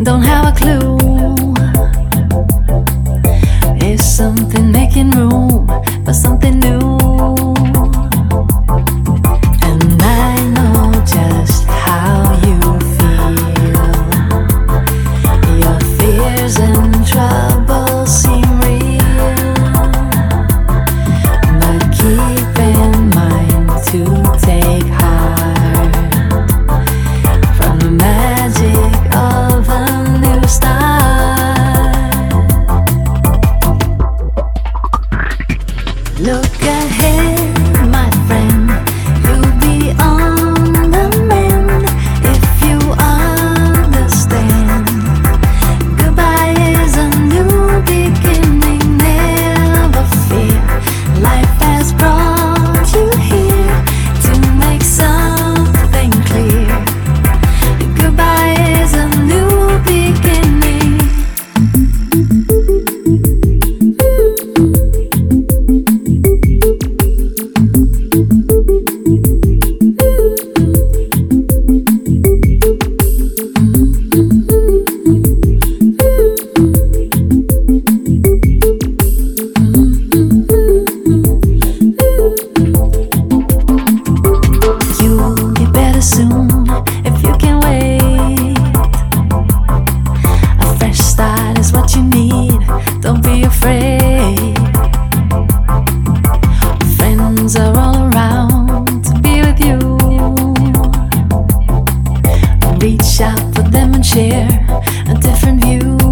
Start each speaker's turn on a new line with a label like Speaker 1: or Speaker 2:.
Speaker 1: don't have a clue. Is something making room for something new? And I know just how you feel. Your fears and troubles seem real, but keep in mind to take heart from the magic of a new start. Look ahead, my friend, you'll be on the mend if you understand. Goodbye is a new beginning, never fear. Life has brought you here to make something clear. Goodbye is a new beginning. You'll get better soon if you can wait. A fresh start is what you need, don't be afraid. Friends are all around to be with you. Reach out for them and share a different view.